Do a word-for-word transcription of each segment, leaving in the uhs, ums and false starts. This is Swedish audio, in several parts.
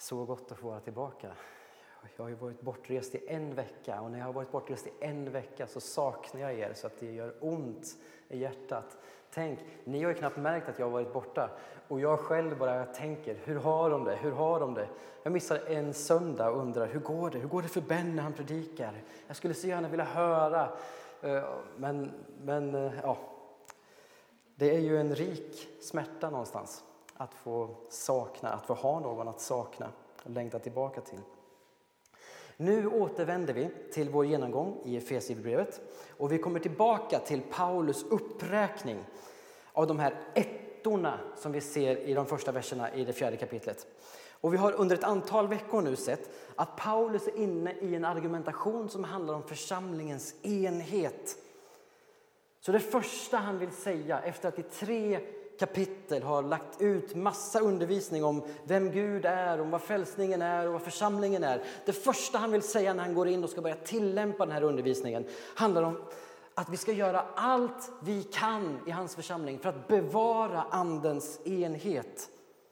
Så gott att få vara tillbaka. Jag har ju varit bortrest i en vecka och när jag har varit bortrest i en vecka så saknar jag er så att det gör ont i hjärtat. Tänk, ni har ju knappt märkt att jag har varit borta och jag själv bara tänker, hur har de det? Hur har de det? Jag missar en söndag och undrar, hur går det? Hur går det för Ben när han predikar? Jag skulle så gärna vilja höra, men, men ja, det är ju en rik smärta någonstans att få sakna, att få ha någon att sakna och längta tillbaka till. Nu återvänder vi till vår genomgång i Efesierbrevet och vi kommer tillbaka till Paulus uppräkning av de här ettorna som vi ser i de första verserna i det fjärde kapitlet. Och vi har under ett antal veckor nu sett att Paulus är inne i en argumentation som handlar om församlingens enhet. Så det första han vill säga efter att i tre kapitel har lagt ut massa undervisning om vem Gud är, om vad frälsningen är och vad församlingen är. Det första han vill säga när han går in och ska börja tillämpa den här undervisningen handlar om att vi ska göra allt vi kan i hans församling för att bevara andens enhet.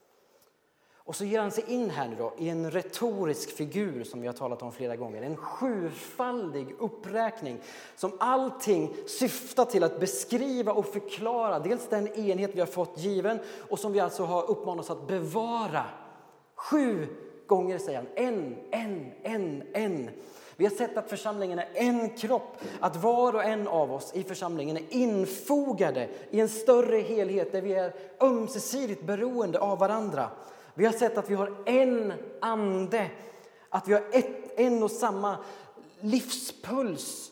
Och så ger han sig in här nu då i en retorisk figur som vi har talat om flera gånger. En sjufaldig uppräkning som allting syftar till att beskriva och förklara. Dels den enhet vi har fått given och som vi alltså har uppmanats att bevara. Sju gånger säger han, en, en, en, en. Vi har sett att församlingen är en kropp. Att var och en av oss i församlingen är infogade i en större helhet där vi är ömsesidigt beroende av varandra. Vi har sett att vi har en ande, att vi har ett, en och samma livspuls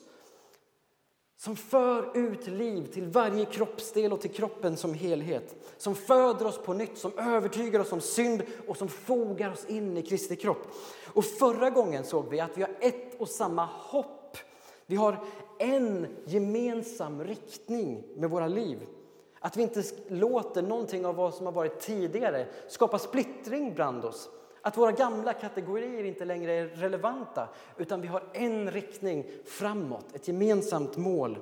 som för ut liv till varje kroppsdel och till kroppen som helhet. Som föder oss på nytt, som övertygar oss om synd och som fogar oss in i Kristi kropp. Och förra gången såg vi att vi har ett och samma hopp. Vi har en gemensam riktning med våra liv. Att vi inte låter någonting av vad som har varit tidigare skapa splittring bland oss. Att våra gamla kategorier inte längre är relevanta utan vi har en riktning framåt, ett gemensamt mål.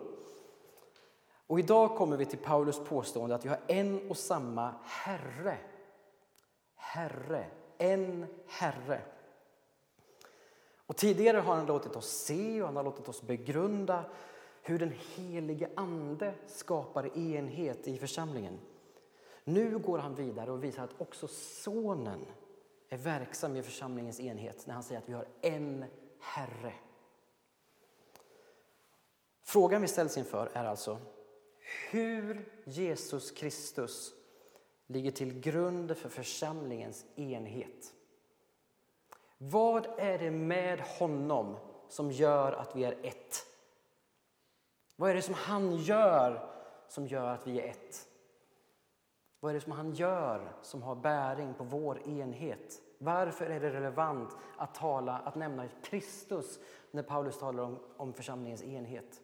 Och idag kommer vi till Paulus påstående att vi har en och samma Herre. Herre, en Herre. Och tidigare har han låtit oss se och han har låtit oss begrunda hur den helige ande skapar enhet i församlingen. Nu går han vidare och visar att också sonen är verksam i församlingens enhet när han säger att vi har en Herre. Frågan vi ställs inför är alltså hur Jesus Kristus ligger till grund för församlingens enhet. Vad är det med honom som gör att vi är ett? Vad är det som han gör som gör att vi är ett? Vad är det som han gör som har bäring på vår enhet? Varför är det relevant att tala, att nämna Kristus när Paulus talar om, om församlingens enhet?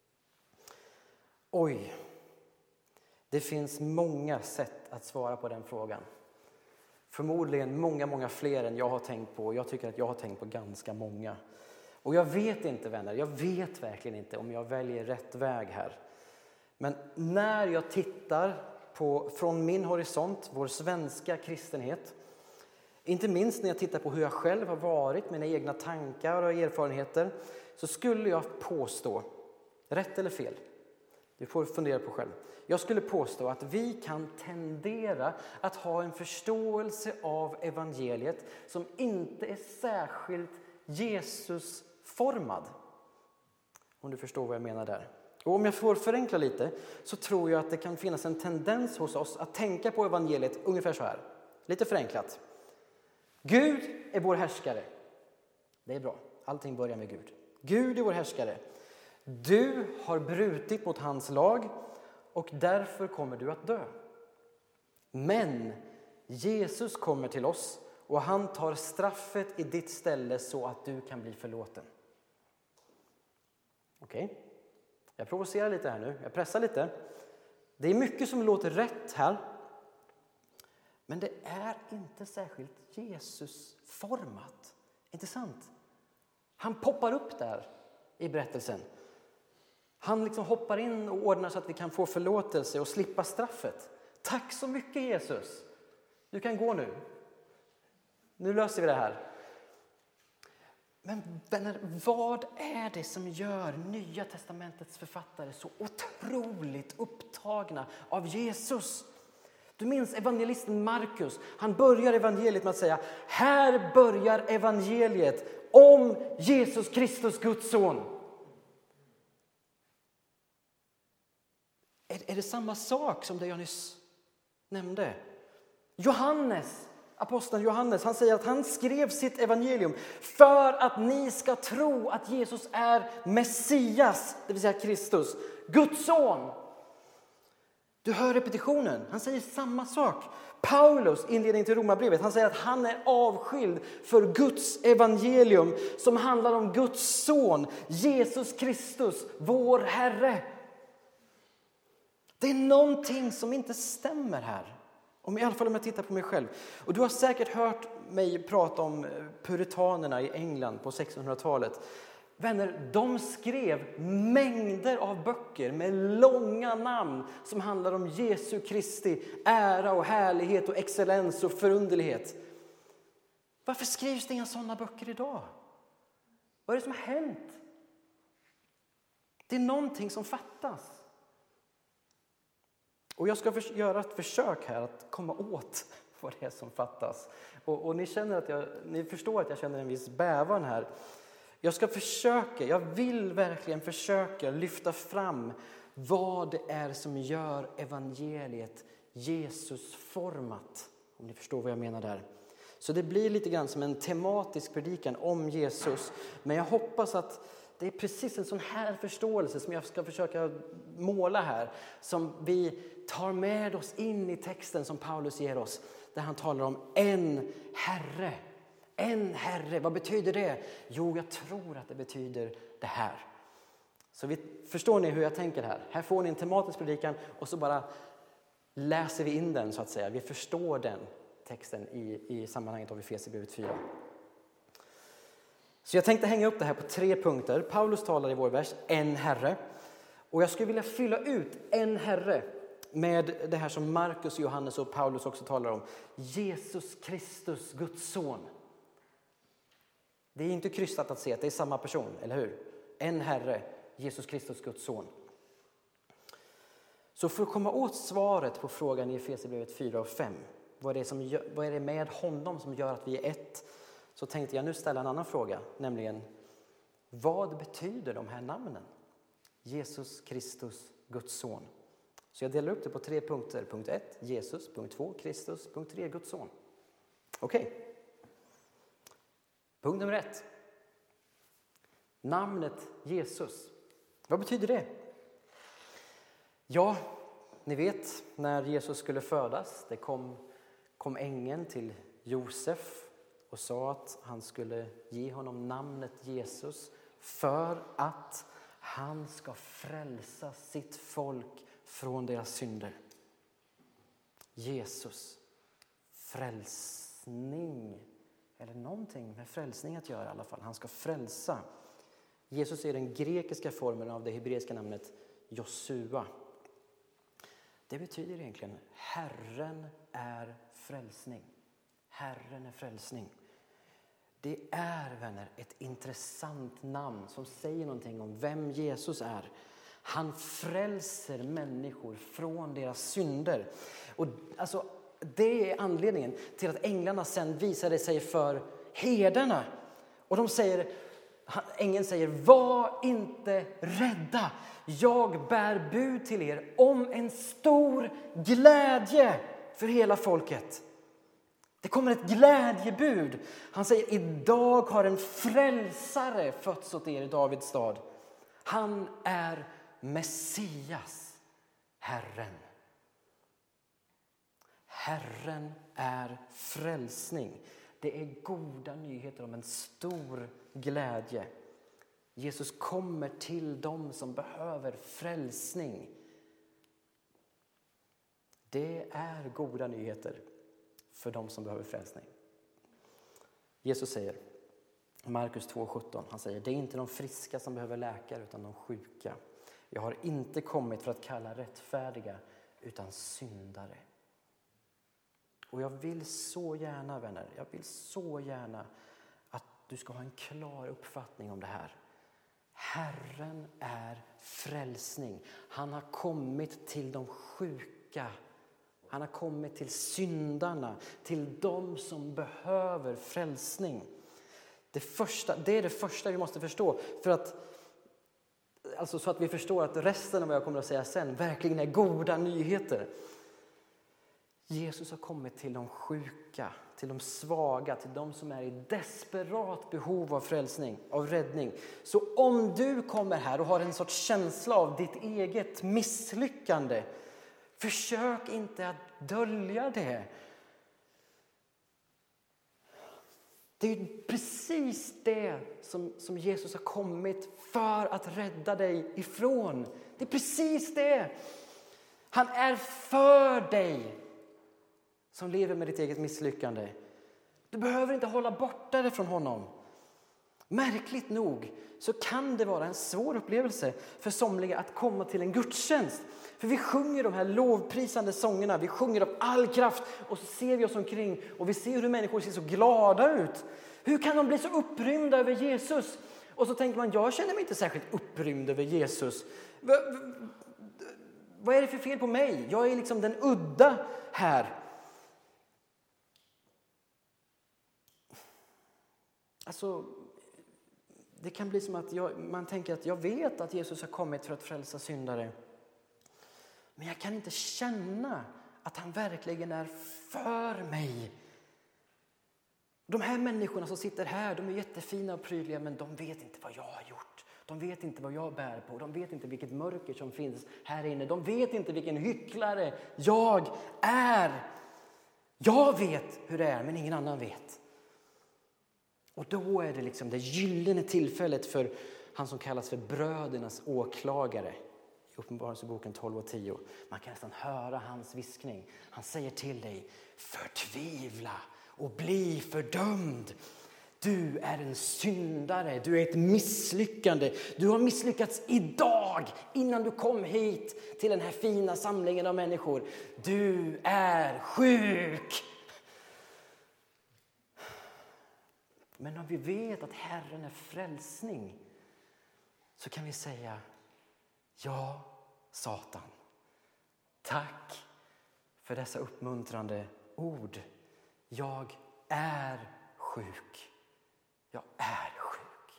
Oj, det finns många sätt att svara på den frågan. Förmodligen många, många fler än jag har tänkt på. Jag tycker att jag har tänkt på ganska många. Och jag vet inte, vänner, jag vet verkligen inte om jag väljer rätt väg här. Men när jag tittar på, från min horisont, vår svenska kristenhet, inte minst när jag tittar på hur jag själv har varit, mina egna tankar och erfarenheter, så skulle jag påstå, rätt eller fel, du får fundera på själv. Jag skulle påstå att vi kan tendera att ha en förståelse av evangeliet som inte är särskilt Jesusformad. Om du förstår vad jag menar där. Och om jag får förenkla lite så tror jag att det kan finnas en tendens hos oss att tänka på evangeliet ungefär så här. Lite förenklat. Gud är vår härskare. Det är bra. Allting börjar med Gud. Gud är vår härskare. Du har brutit mot hans lag och därför kommer du att dö. Men Jesus kommer till oss och han tar straffet i ditt ställe så att du kan bli förlåten. Okej, okay. Jag provocerar lite här nu. Jag pressar lite. Det är mycket som låter rätt här. Men det är inte särskilt Jesusformat. Inte sant? Han poppar upp där i berättelsen. Han liksom hoppar in och ordnar så att vi kan få förlåtelse och slippa straffet. Tack så mycket Jesus. Du kan gå nu. nu löser vi det här. Men vänner, vad är det som gör Nya testamentets författare så otroligt upptagna av Jesus? Du minns evangelisten Markus. Han börjar evangeliet med att säga: här börjar evangeliet om Jesus Kristus, Guds son. Är, är det samma sak som det jag nyss nämnde? Johannes, aposteln Johannes, han säger att han skrev sitt evangelium för att ni ska tro att Jesus är Messias, det vill säga Kristus, Guds son. Du hör repetitionen. Han säger samma sak. Paulus, inledning till Romarbrevet, han säger att han är avskild för Guds evangelium som handlar om Guds son, Jesus Kristus, vår Herre. Det är någonting som inte stämmer här. Om, I alla fall om jag tittar på mig själv. Och du har säkert hört mig prata om puritanerna i England på sextonhundratalet. Vänner, de skrev mängder av böcker med långa namn som handlar om Jesu Kristi ära och härlighet och excellens och förunderlighet. Varför skrivs det inga sådana böcker idag? Vad är det som har hänt? Det är någonting som fattas. Och jag ska för, göra ett försök här att komma åt vad det är som fattas. Och, och ni, känner att jag, ni förstår att jag känner en viss bävan här. Jag ska försöka, jag vill verkligen försöka lyfta fram vad det är som gör evangeliet Jesusformat. Om ni förstår vad jag menar där. Så det blir lite grann som en tematisk predikan om Jesus. Men jag hoppas att det är precis en sån här förståelse som jag ska försöka måla här. Som vi tar med oss in i texten som Paulus ger oss. Där han talar om en Herre. En Herre, vad betyder det? Jo, jag tror att det betyder det här. Så vi, förstår ni hur jag tänker här? Här får ni en tematisk predikan och så bara läser vi in den så att säga. Vi förstår den texten i, i sammanhanget av Efesierbrevet fyra. Så jag tänkte hänga upp det här på tre punkter. Paulus talar i vår vers, en Herre. Och jag skulle vilja fylla ut en Herre med det här som Markus, Johannes och Paulus också talar om. Jesus Kristus, Guds son. Det är inte krystat att se att det är samma person, eller hur? En Herre, Jesus Kristus, Guds son. Så för att komma åt svaret på frågan i Efesierbrevet fyra och fem. Vad är, det som gör, vad är det med honom som gör att vi är ett? Så tänkte jag nu ställa en annan fråga. Nämligen, vad betyder de här namnen? Jesus Kristus, Guds son. Så jag delar upp det på tre punkter. Punkt ett, Jesus. Punkt två, Kristus. Punkt tre, Guds son. Okej. Okay. Punkt nummer ett. Namnet Jesus. Vad betyder det? Ja, ni vet när Jesus skulle födas. Det kom, kom ängeln till Josef och sa att han skulle ge honom namnet Jesus. För att han ska frälsa sitt folk från deras synder. Jesus. Frälsning. Eller någonting med frälsning att göra i alla fall. Han ska frälsa. Jesus är den grekiska formen av det hebreiska namnet Josua. Det betyder egentligen Herren är frälsning. Herren är frälsning. Det är, vänner, ett intressant namn som säger någonting om vem Jesus är. Han frälser människor från deras synder. Och alltså, det är anledningen till att änglarna sen visade sig för herdarna. Och de säger, ängeln säger, var inte rädda. Jag bär bud till er om en stor glädje för hela folket. Det kommer ett glädjebud. Han säger, idag har en frälsare fötts åt er i Davids stad. Han är Messias, Herren. Herren är frälsning. Det är goda nyheter om en stor glädje. Jesus kommer till dem som behöver frälsning. Det är goda nyheter för dem som behöver frälsning. Jesus säger, Markus två sjutton, han säger, det är inte de friska som behöver läkare utan de sjuka. Jag har inte kommit för att kalla rättfärdiga utan syndare. Och jag vill så gärna, vänner, jag vill så gärna att du ska ha en klar uppfattning om det här. Herren är frälsning. Han har kommit till de sjuka. Han har kommit till syndarna, till de som behöver frälsning. Det, första, det är det första vi måste förstå. För att, alltså så att vi förstår att resten av vad jag kommer att säga sen verkligen är goda nyheter. Jesus har kommit till de sjuka, till de svaga, till de som är i desperat behov av frälsning, av räddning. Så om du kommer här och har en sorts känsla av ditt eget misslyckande, försök inte att dölja det. Det är precis det som, som Jesus har kommit för att rädda dig ifrån. Det är precis det. Han är för dig som lever med ditt eget misslyckande. Du behöver inte hålla borta det från honom. Märkligt nog så kan det vara en svår upplevelse för somliga att komma till en gudstjänst. För vi sjunger de här lovprisande sångerna, vi sjunger av all kraft och så ser vi oss omkring och vi ser hur människor ser så glada ut. Hur kan de bli så upprymda över Jesus? Och så tänker man, jag känner mig inte särskilt upprymd över Jesus. V- v- vad är det för fel på mig? Jag är liksom den udda här. Alltså, det kan bli som att jag, man tänker att jag vet att Jesus har kommit för att frälsa syndare. Men jag kan inte känna att han verkligen är för mig. De här människorna som sitter här, de är jättefina och prydliga, men de vet inte vad jag har gjort. De vet inte vad jag bär på. De vet inte vilket mörker som finns här inne. De vet inte vilken hycklare jag är. Jag vet hur det är, men ingen annan vet. Och då är det liksom det gyllene tillfället för han som kallas för brödernas åklagare. I Uppenbarelseboken tolv och tio. Man kan nästan höra hans viskning. Han säger till dig, förtvivla och bli fördömd. Du är en syndare, du är ett misslyckande. Du har misslyckats idag innan du kom hit till den här fina samlingen av människor. Du är sjuk. Men om vi vet att Herren är frälsning så kan vi säga, ja, Satan, tack för dessa uppmuntrande ord. Jag är sjuk. Jag är sjuk.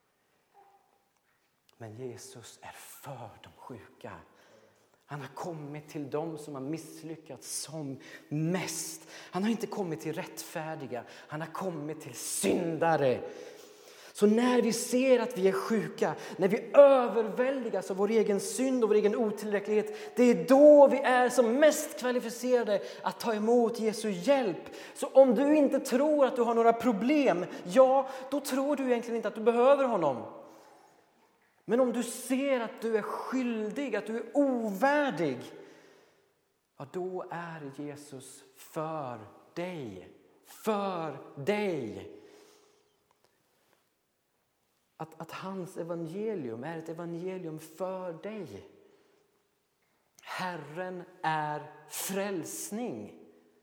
Men Jesus är för de sjuka. Han har kommit till dem som har misslyckats som mest. Han har inte kommit till rättfärdiga. Han har kommit till syndare. Så när vi ser att vi är sjuka, när vi överväldigas av vår egen synd och vår egen otillräcklighet, det är då vi är som mest kvalificerade att ta emot Jesu hjälp. Så om du inte tror att du har några problem, ja, då tror du egentligen inte att du behöver honom. Men om du ser att du är skyldig, att du är ovärdig, ja, då är Jesus för dig. För dig. Att, att hans evangelium är ett evangelium för dig. Herren är frälsning.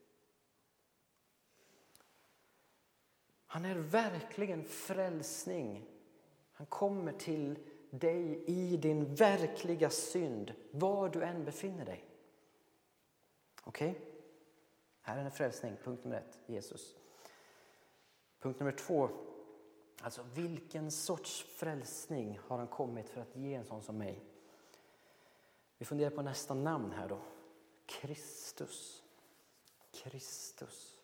Han är verkligen frälsning. Han kommer till dig i din verkliga synd, var du än befinner dig. Okej? Okay? Här är en frälsning. Punkt nummer ett, Jesus. Punkt nummer två, alltså vilken sorts frälsning har han kommit för att ge en sån som mig? Vi funderar på nästa namn här då. Kristus. Kristus.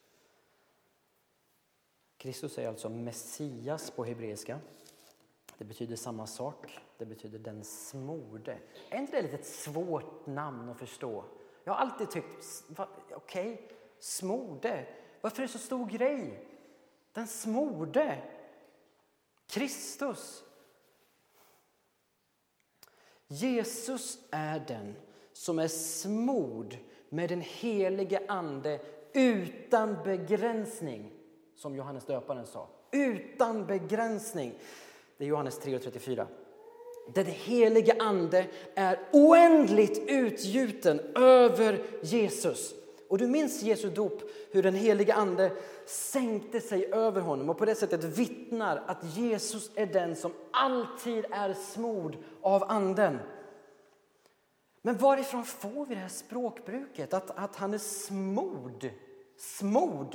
Kristus är alltså Messias på hebreiska. Det betyder samma sak. Det betyder den smorde. Är inte det ett svårt namn att förstå? Jag har alltid tyckt, okej, okay, smorde. Varför är det så stor grej? Den smorde. Kristus. Jesus är den som är smord med den helige ande utan begränsning. Som Johannes döparen sa. Utan begränsning. Det är Johannes tre och trettiofyra. Den helige ande är oändligt utgjuten över Jesus. Och du minns Jesu dop, hur den heliga ande sänkte sig över honom och på det sättet vittnar att Jesus är den som alltid är smord av anden. Men varifrån får vi det här språkbruket? Att, att han är smord. Smord.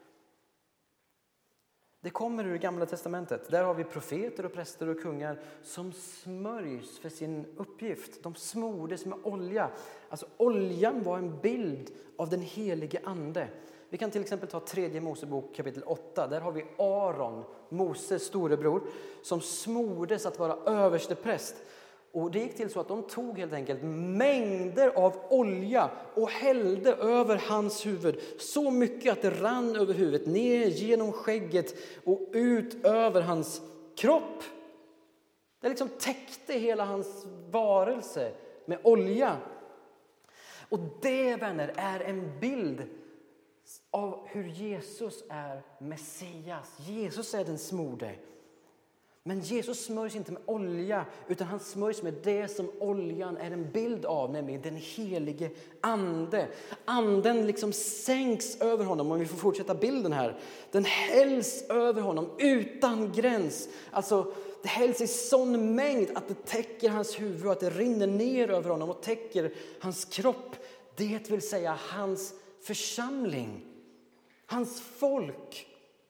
Det kommer ur Gamla testamentet. Där har vi profeter och präster och kungar som smörjs för sin uppgift. De smordes med olja. Alltså oljan var en bild av den helige ande. Vi kan till exempel ta tredje Mosebok kapitel åtta. Där har vi Aron, Moses storebror, som smordes att vara överstepräst. Och det gick till så att de tog helt enkelt mängder av olja och hällde över hans huvud. Så mycket att det rann över huvudet, ner genom skägget och ut över hans kropp. Det liksom täckte hela hans varelse med olja. Och det, vänner, är en bild av hur Jesus är Messias. Jesus är den smorde. Men Jesus smörjs inte med olja, utan han smörjs med det som oljan är en bild av, nämligen den helige ande. Anden liksom sänks över honom, om vi får fortsätta bilden här. Den hälls över honom utan gräns. Alltså det hälls i sån mängd att det täcker hans huvud, att det rinner ner över honom och täcker hans kropp. Det vill säga hans församling, hans folk.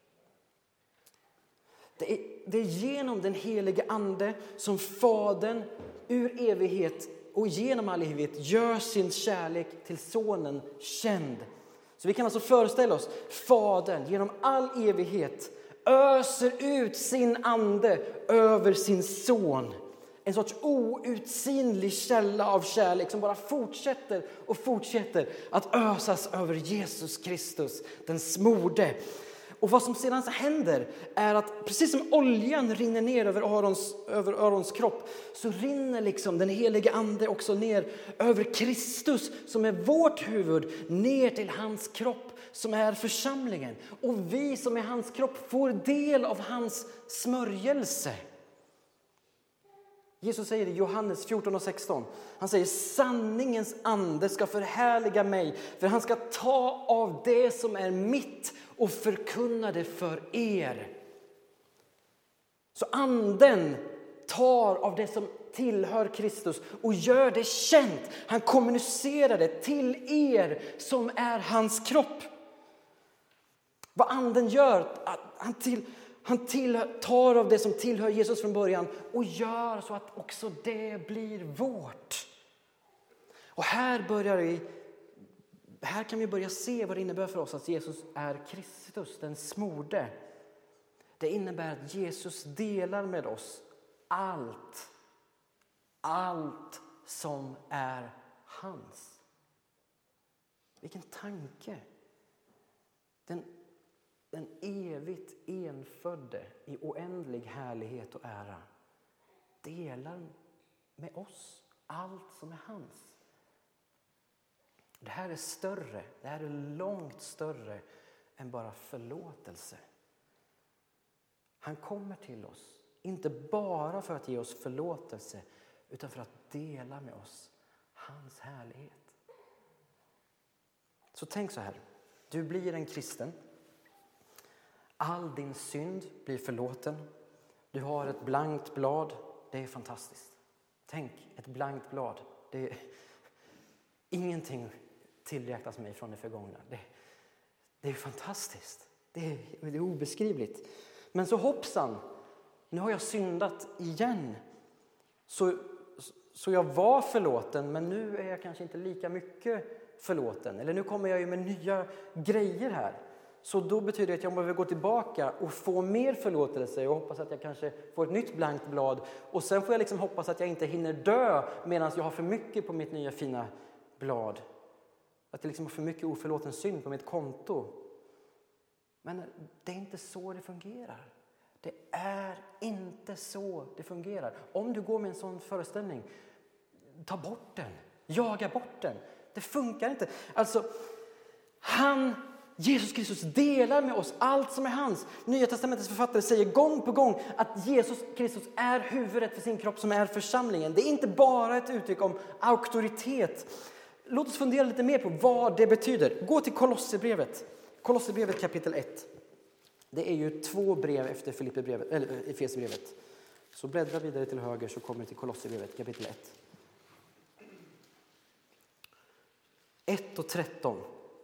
Det är, det är genom den helige ande som Fadern ur evighet och genom all evighet gör sin kärlek till sonen känd. Så vi kan alltså föreställa oss Fadern genom all evighet öser ut sin ande över sin son. En sorts outsinlig källa av kärlek som bara fortsätter och fortsätter att ösas över Jesus Kristus, den smorde. Och vad som sedan händer är att precis som oljan rinner ner över Arons, över Arons kropp, så rinner liksom den helige ande också ner över Kristus som är vårt huvud, ner till hans kropp som är församlingen. Och vi som är hans kropp får del av hans smörjelse. Jesus säger i Johannes fjorton och sexton. Han säger: sanningens ande ska förhärliga mig, för han ska ta av det som är mitt och förkunna det för er. Så anden tar av det som tillhör Kristus och gör det känt. Han kommunicerar det till er som är hans kropp. Vad anden gör, han till Han tillhör, tar av det som tillhör Jesus från början och gör så att också det blir vårt. Och här börjar vi, här kan vi börja se vad det innebär för oss att Jesus är Kristus, den smorde. Det innebär att Jesus delar med oss allt, allt som är hans. Vilken tanke! Den Den evigt enfödde i oändlig härlighet och ära delar med oss allt som är hans. Det här är större, det här är långt större än bara förlåtelse. Han kommer till oss, inte bara för att ge oss förlåtelse, utan för att dela med oss hans härlighet. Så tänk så här, du blir en kristen. All din synd blir förlåten. Du har ett blankt blad. Det är fantastiskt. Tänk, ett blankt blad. Det är ingenting tillräknas mig från det förgångna. Det, det är fantastiskt. Det är, det är obeskrivligt. Men så hoppsan, nu har jag syndat igen. Så, så jag var förlåten, men nu är jag kanske inte lika mycket förlåten. Eller nu kommer jag ju med nya grejer här. Så då betyder det att jag behöver gå tillbaka och få mer förlåtelse och hoppas att jag kanske får ett nytt blankt blad. Och sen får jag liksom hoppas att jag inte hinner dö medan jag har för mycket på mitt nya fina blad. Att jag liksom har för mycket oförlåten synd på mitt konto. Men det är inte så det fungerar. Det är inte så det fungerar. Om du går med en sån föreställning, ta bort den. Jaga bort den. Det funkar inte. Alltså, han... Jesus Kristus delar med oss allt som är hans. Nya testamentets författare säger gång på gång att Jesus Kristus är huvudet för sin kropp som är församlingen. Det är inte bara ett uttryck om auktoritet. låt oss fundera lite mer på vad det betyder. Gå till Kolosserbrevet. Kolosserbrevet kapitel ett. Det är ju två brev efter Filipperbrevet, eller Efesierbrevet. Så bläddra vidare till höger så kommer vi till Kolosserbrevet kapitel ett. ett och tretton.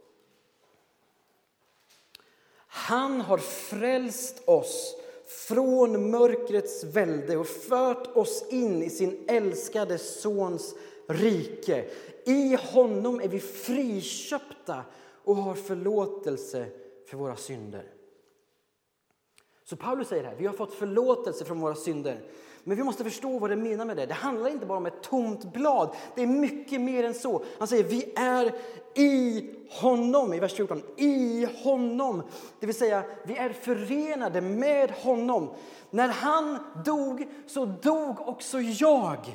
Han har frälst oss från mörkrets välde och fört oss in i sin älskade sons rike. I honom är vi friköpta och har förlåtelse för våra synder. Så Paulus säger här, vi har fått förlåtelse från våra synder. Men vi måste förstå vad det menar med det. Det handlar inte bara om ett tomt blad. Det är mycket mer än så. Han säger, vi är i honom, i vers fjorton. I honom. Det vill säga, vi är förenade med honom. När han dog så dog också jag.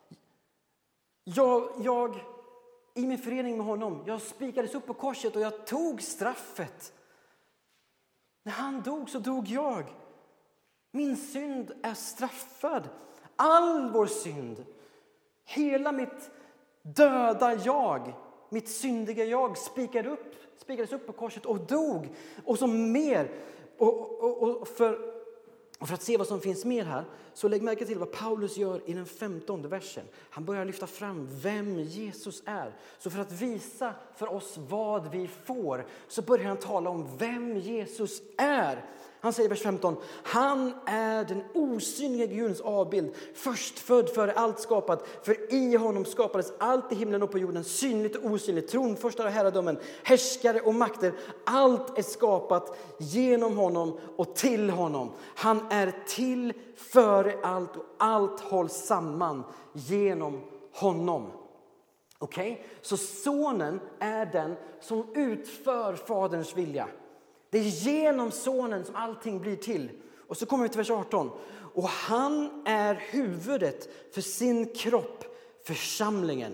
Jag, jag i min förening med honom, jag spikades upp på korset och jag tog straffet. När han dog så dog jag. Min synd är straffad. All vår synd. Hela mitt döda jag. Mitt syndiga jag spikade upp, spikades upp på korset och dog. Och som mer. Och, och, och, för, och för att se vad som finns mer här. Så lägg märke till vad Paulus gör i den femtonde versen. Han börjar lyfta fram vem Jesus är. Så för att visa för oss vad vi får. Så börjar han tala om vem Jesus är. Han säger i vers femton, han är den osynliga Gudens avbild, förstfödd före allt skapat. För i honom skapades allt i himlen och på jorden, synligt och osynligt, tronförstar och herradömen, härskare och makter. Allt är skapat genom honom och till honom. Han är till före allt och allt hålls samman genom honom. Okej, okay? Så sonen är den som utför faderns vilja. Det är genom sonen som allting blir till. Och så kommer vi till vers arton. Och han är huvudet för sin kropp, församlingen.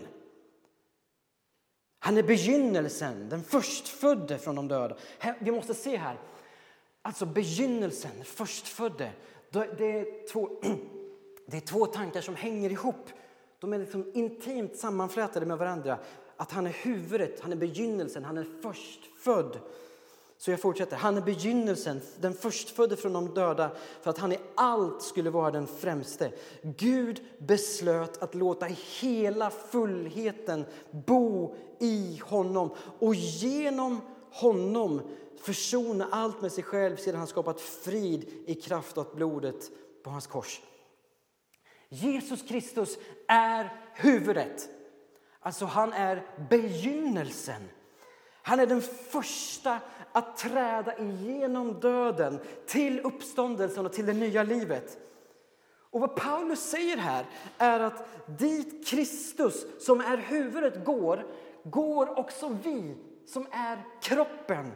Han är begynnelsen, den förstfödde från de döda. Vi måste se här. Alltså begynnelsen, förstfödde. Det är två, det är två tankar som hänger ihop. De är liksom intimt sammanflätade med varandra. Att han är huvudet, han är begynnelsen, han är förstfödd. Så jag fortsätter. Han är begynnelsen, den förstfödde från de döda, för att han i allt skulle vara den främste. Gud beslöt att låta hela fullheten bo i honom. Och genom honom försona allt med sig själv sedan han skapat frid i kraft av blodet på hans kors. Jesus Kristus är huvudet. Alltså han är begynnelsen. Han är den första att träda igenom döden till uppståndelsen och till det nya livet. Och vad Paulus säger här är att dit Kristus som är huvudet går, går också vi som är kroppen.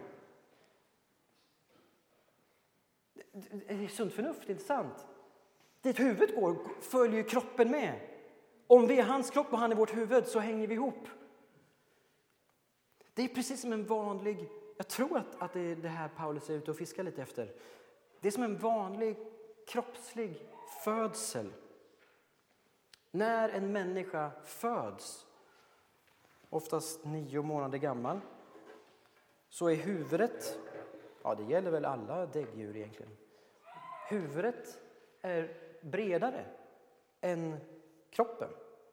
Det är sunt förnuft, inte sant? Dit huvudet går följer kroppen med. Om vi är hans kropp och han är vårt huvud så hänger vi ihop. Det är precis som en vanlig, jag tror att, att det är det här Paulus är ute och fiskar lite efter. Det är som en vanlig kroppslig födsel. När en människa föds, oftast nio månader gammal, så är huvudet, ja det gäller väl alla däggdjur egentligen. Huvudet är bredare än kroppen.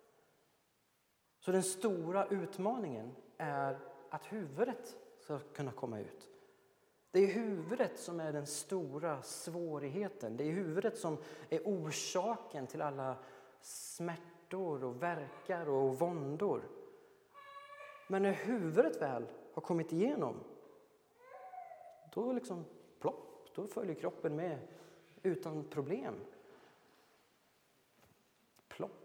Så den stora utmaningen är att huvudet ska kunna komma ut. Det är huvudet som är den stora svårigheten. Det är huvudet som är orsaken till alla smärtor och värkar och våndor. Men när huvudet väl har kommit igenom, då liksom plopp, då följer kroppen med utan problem. Plopp.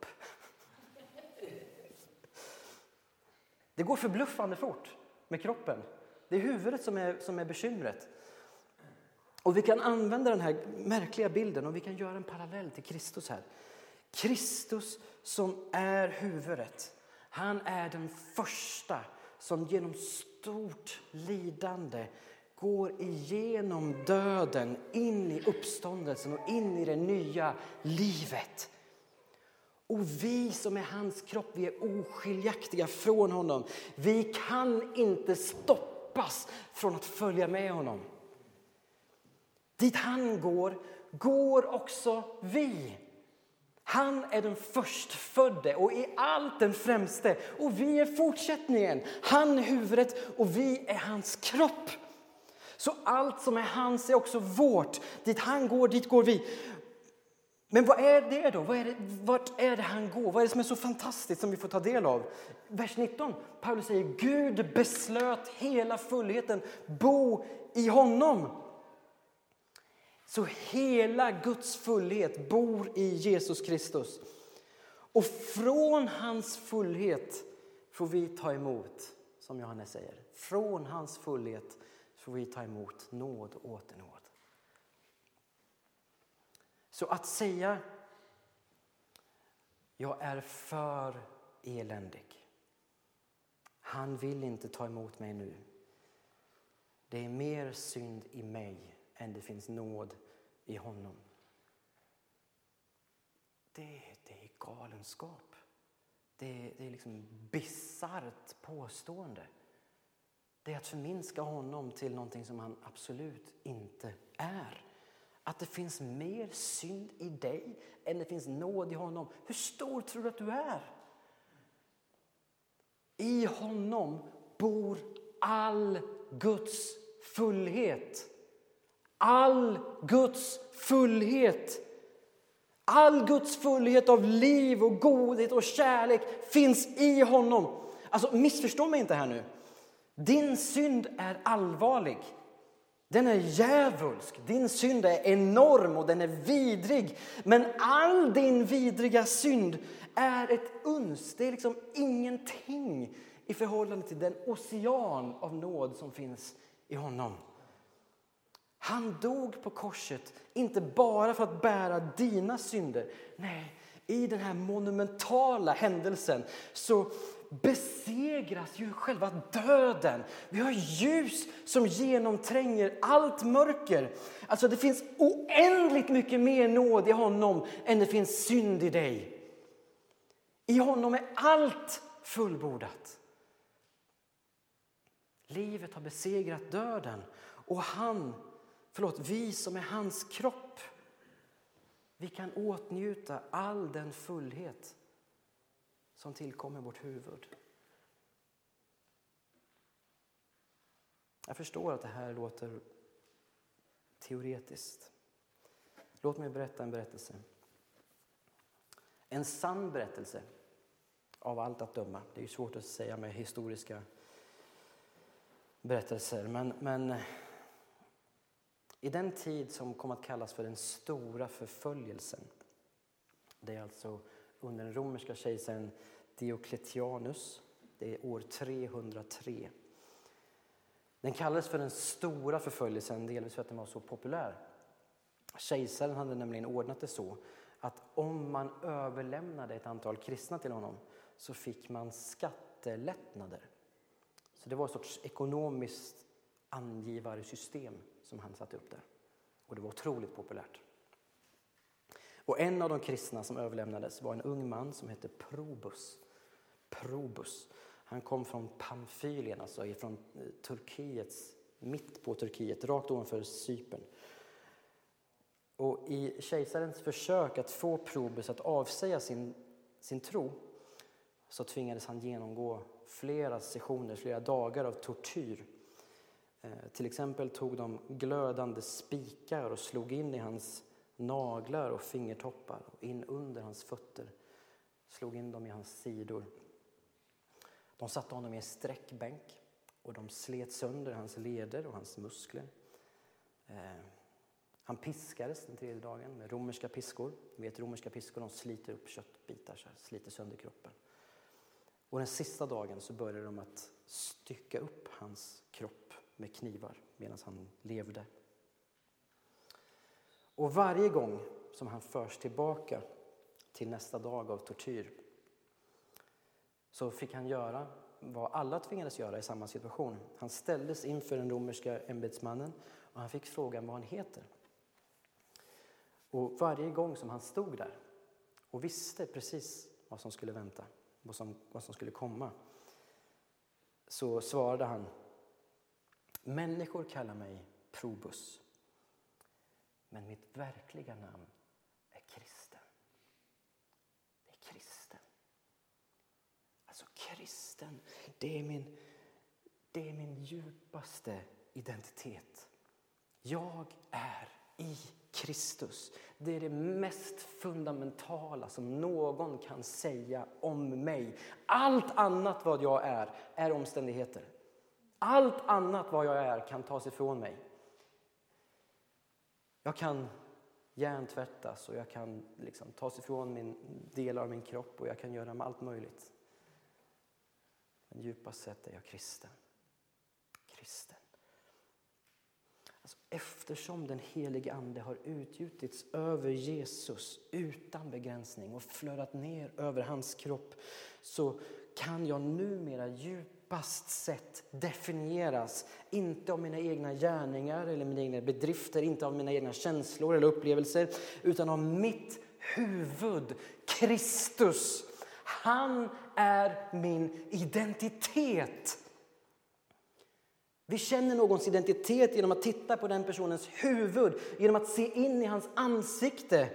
Det går förbluffande fort med kroppen. Det är huvudet som är, som är bekymret. Och vi kan använda den här märkliga bilden och vi kan göra en parallell till Kristus här. Kristus som är huvudet. Han är den första som genom stort lidande går igenom döden in i uppståndelsen och in i det nya livet. Och vi som är hans kropp, vi är oskiljaktiga från honom. Vi kan inte stoppas från att följa med honom. Dit han går, går också vi. Han är den förstfödde och i allt den främste. Och vi är fortsättningen. Han är huvudet och vi är hans kropp. Så allt som är hans är också vårt. Dit han går, dit går vi. Men vad är det då? Vad är det, vart är det han går? Vad är det som är så fantastiskt som vi får ta del av? Vers nitton, Paulus säger, Gud beslöt hela fullheten bo i honom. Så hela Guds fullhet bor i Jesus Kristus. Och från hans fullhet får vi ta emot, som Johannes säger. Från hans fullhet får vi ta emot nåd och åternåd. Så att säga, jag är för eländig. Han vill inte ta emot mig nu. Det är mer synd i mig än det finns nåd i honom. Det, det är galenskap. Det, det är liksom bisarrt påstående. Det är att förminska honom till någonting som han absolut inte är. Att det finns mer synd i dig än det finns nåd i honom. Hur stor tror du att du är? I honom bor all Guds fullhet. All Guds fullhet. All Guds fullhet av liv och godhet och kärlek finns i honom. Alltså missförstå mig inte här nu. Din synd är allvarlig. Den är djävulsk. Din synd är enorm och den är vidrig. Men all din vidriga synd är ett uns. Det är liksom ingenting i förhållande till den ocean av nåd som finns i honom. Han dog på korset, inte bara för att bära dina synder. Nej, i den här monumentala händelsen så besegras ju själva döden. Vi har ljus som genomtränger allt mörker. Alltså det finns oändligt mycket mer nåd i honom än det finns synd i dig. I honom är allt fullbordat. Livet har besegrat döden och han, förlåt, vi som är hans kropp, vi kan åtnjuta all den fullhet som tillkommer vårt huvud. Jag förstår att det här låter teoretiskt. Låt mig berätta en berättelse. En sann berättelse av allt att döma. Det är ju svårt att säga med historiska berättelser. Men, men i den tid som kom att kallas för den stora förföljelsen. Det är alltså under den romerska kejsaren Diocletianus. Det är år trehundratre. Den kallades för den stora förföljelsen delvis för att den var så populär. Kejsaren hade nämligen ordnat det så att om man överlämnade ett antal kristna till honom så fick man skattelättnader. Så det var ett sorts ekonomiskt angivarsystem som han satte upp där. Och det var otroligt populärt. Och en av de kristna som överlämnades var en ung man som hette Probus. Probus. Han kom från Pamfylien, alltså från Turkiets, mitt på Turkiet, rakt ovanför Cypern. Och i kejsarens försök att få Probus att avsäga sin, sin tro så tvingades han genomgå flera sessioner, flera dagar av tortyr. Eh, till exempel tog de glödande spikar och slog in i hans naglar och fingertoppar och in under hans fötter. Slog in dem i hans sidor. De satte honom i en sträckbänk och de slet sönder hans leder och hans muskler. Eh, han piskades den tredje dagen med romerska piskor. Ni vet, romerska piskor, de sliter upp köttbitar, så här, sliter sönder kroppen. Och den sista dagen så började de att stycka upp hans kropp med knivar medan han levde. Och varje gång som han förs tillbaka till nästa dag av tortyr så fick han göra vad alla tvingades göra i samma situation. Han ställdes inför den romerska ämbetsmannen och han fick frågan vad han heter. Och varje gång som han stod där och visste precis vad som skulle vänta, vad som, vad som skulle komma, så svarade han: människor kallar mig Probus, men mitt verkliga namn är kristen. Det är kristen. Alltså kristen, det är min, det är min djupaste identitet. Jag är i Kristus. Det är det mest fundamentala som någon kan säga om mig. Allt annat vad jag är, är omständigheter. Allt annat vad jag är kan tas ifrån mig. Jag kan hjärntvättas och jag kan liksom tas ifrån min delar av min kropp och jag kan göra allt möjligt. Men djupast sett är jag kristen. Kristen. Alltså, eftersom den helige ande har utgjutits över Jesus utan begränsning och flödat ner över hans kropp, så kan jag numera djupast sett definieras inte av mina egna gärningar eller mina egna bedrifter, inte av mina egna känslor eller upplevelser, utan av mitt huvud, Kristus. Han är min identitet. Vi känner någons identitet genom att titta på den personens huvud, genom att se in i hans ansikte.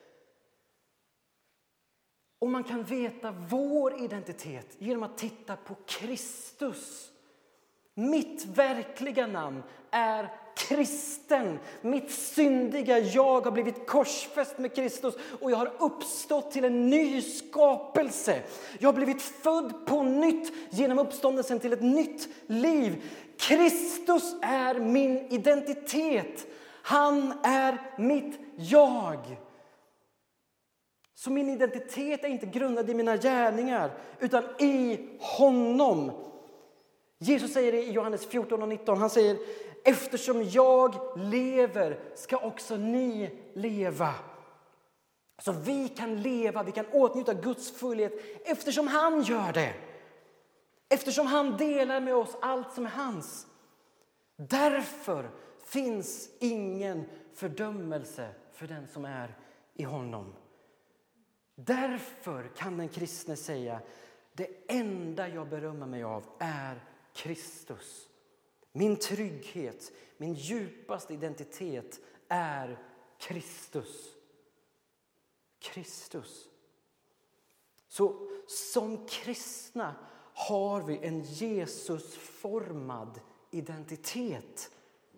Och man kan veta vår identitet genom att titta på Kristus. Mitt verkliga namn är kristen. Mitt syndiga jag har blivit korsfäst med Kristus och jag har uppstått till en ny skapelse. Jag har blivit född på nytt genom uppståndelsen till ett nytt liv. Kristus är min identitet. Han är mitt jag. Så min identitet är inte grundad i mina gärningar utan i honom. Jesus säger det i Johannes fjorton och nitton. Han säger: eftersom jag lever ska också ni leva. Så vi kan leva, vi kan åtnjuta Guds fullhet eftersom han gör det. Eftersom han delar med oss allt som är hans. Därför finns ingen fördömelse för den som är i honom. Därför kan den kristne säga: det enda jag berömmer mig av är Kristus. Min trygghet, min djupaste identitet är Kristus. Kristus. Så som kristna har vi en Jesusformad identitet.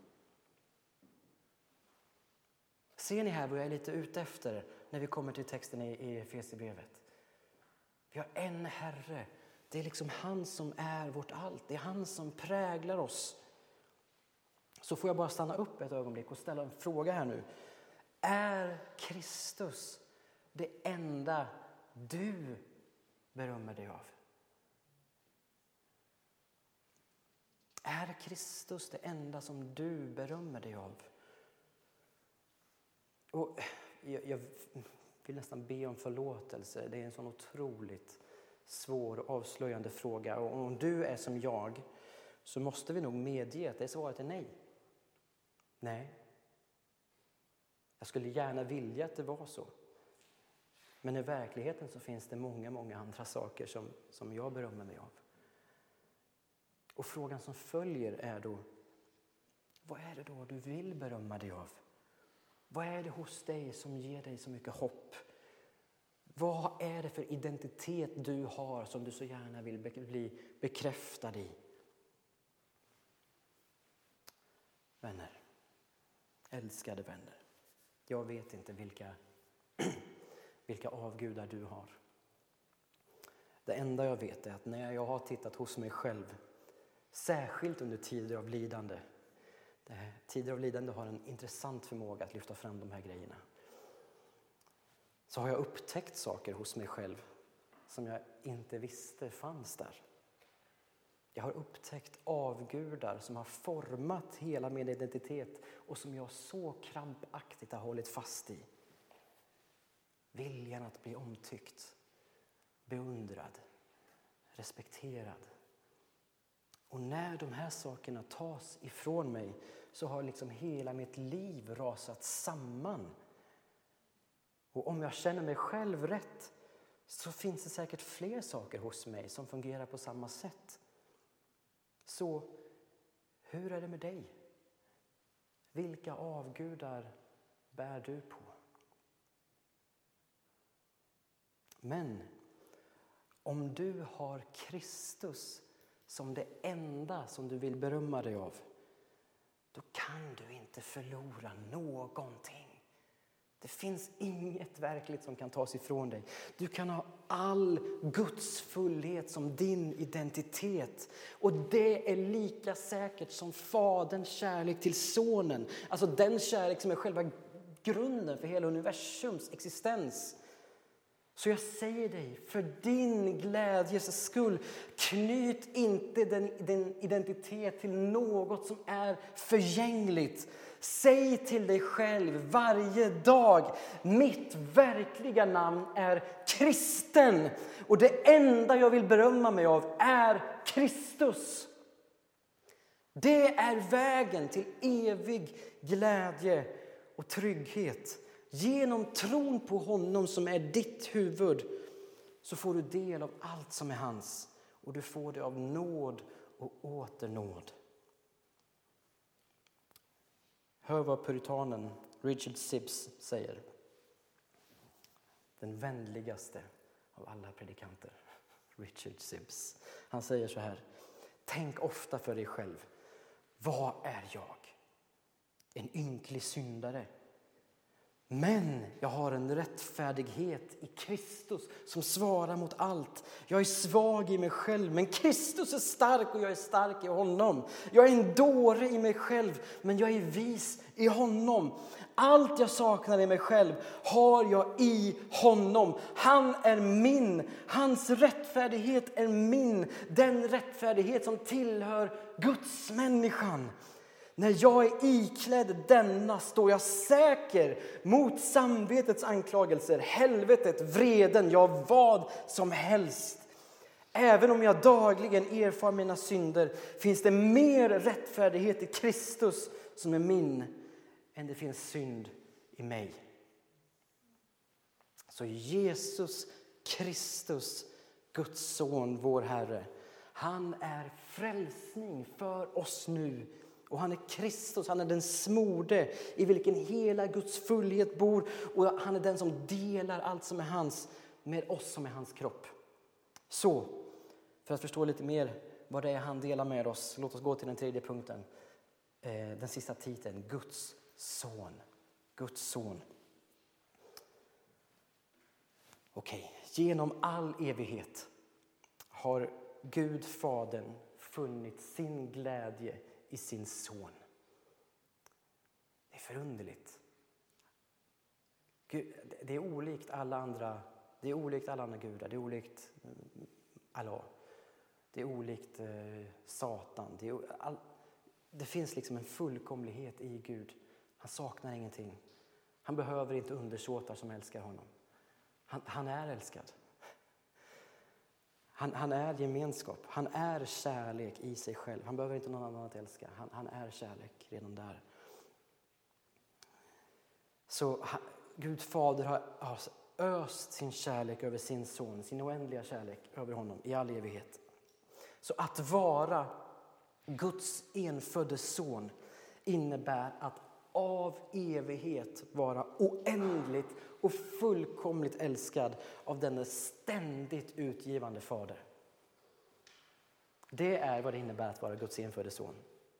Ser ni här vad jag är lite ute efter när vi kommer till texten i Efesierbrevet? Vi har en Herre. Det är liksom han som är vårt allt. Det är han som präglar oss. Så får jag bara stanna upp ett ögonblick och ställa en fråga här nu. Är Kristus det enda du berömmer dig av? Är Kristus det enda som du berömmer dig av? Och jag, jag vill nästan be om förlåtelse. Det är en sån otroligt svår och avslöjande fråga. Och om du är som jag så måste vi nog medge att det svaret är nej. Nej. Jag skulle gärna vilja att det var så. Men i verkligheten så finns det många, många andra saker som, som jag berömmer mig av. Och frågan som följer är då: vad är det då du vill berömma dig av? Vad är det hos dig som ger dig så mycket hopp? Vad är det för identitet du har som du så gärna vill bli bekräftad i? Vänner, älskade vänner, jag vet inte vilka, vilka avgudar du har. Det enda jag vet är att när jag har tittat hos mig själv, särskilt under tider av lidande, tider av lidande har en intressant förmåga att lyfta fram de här grejerna, så har jag upptäckt saker hos mig själv som jag inte visste fanns där. Jag har upptäckt avgudar som har format hela min identitet och som jag så krampaktigt har hållit fast i. Viljan att bli omtyckt, beundrad, respekterad. Och när de här sakerna tas ifrån mig så har liksom hela mitt liv rasat samman. Och om jag känner mig själv rätt så finns det säkert fler saker hos mig som fungerar på samma sätt. Så hur är det med dig? Vilka avgudar bär du på? Men om du har Kristus som det enda som du vill berömma dig av, då kan du inte förlora någonting. Det finns inget verkligt som kan tas ifrån dig. Du kan ha all Guds fullhet som din identitet. Och det är lika säkert som faderns kärlek till sonen. Alltså den kärlek som är själva grunden för hela universums existens. Så jag säger dig, för din glädjes skull, knyt inte den, den identitet till något som är förgängligt. Säg till dig själv varje dag, mitt verkliga namn är kristen. Och det enda jag vill berömma mig av är Kristus. Det är vägen till evig glädje och trygghet. Genom tron på honom som är ditt huvud så får du del av allt som är hans. Och du får det av nåd och åter nåd. Hör vad puritanen Richard Sibbes säger. Den vänligaste av alla predikanter. Richard Sibbes. Han säger så här. Tänk ofta för dig själv. Vad är jag? En ynklig syndare. Men jag har en rättfärdighet i Kristus som svarar mot allt. Jag är svag i mig själv, men Kristus är stark och jag är stark i honom. Jag är en dåre i mig själv, men jag är vis i honom. Allt jag saknar i mig själv har jag i honom. Han är min. Hans rättfärdighet är min. Den rättfärdighet som tillhör Guds människan. När jag är iklädd denna står jag säker mot samvetets anklagelser, helvetet, vreden, ja vad som helst. Även om jag dagligen erfar mina synder finns det mer rättfärdighet i Kristus som är min än det finns synd i mig. Så Jesus Kristus, Guds son, vår Herre, han är frälsning för oss nu. Och han är Kristus, han är den smorde i vilken hela Guds fullhet bor. Och han är den som delar allt som är hans med oss som är hans kropp. Så, för att förstå lite mer vad det är han delar med oss. Låt oss gå till den tredje punkten. Den sista titeln, Guds son. Guds son. Okej, genom all evighet har Gud Fadern funnit sin glädje i sin son. Det är förunderligt. Gud, det är olikt alla andra, det är olikt alla andra gudar, det är olikt Allah. Det är olikt eh, Satan. Det, är, all, det finns liksom en fullkomlighet i Gud. Han saknar ingenting. Han behöver inte undersåtar som älskar honom. Han, han är älskad. Han, han är gemenskap. Han är kärlek i sig själv. Han behöver inte någon annan att älska. Han, han är kärlek redan där. Så han, Gud Fader har, har öst sin kärlek över sin son. Sin oändliga kärlek över honom i all evighet. Så att vara Guds enfödde son innebär att av evighet vara oändligt och fullkomligt älskad av den ständigt utgivande fader. Det är vad det innebär att vara Guds enfödde son.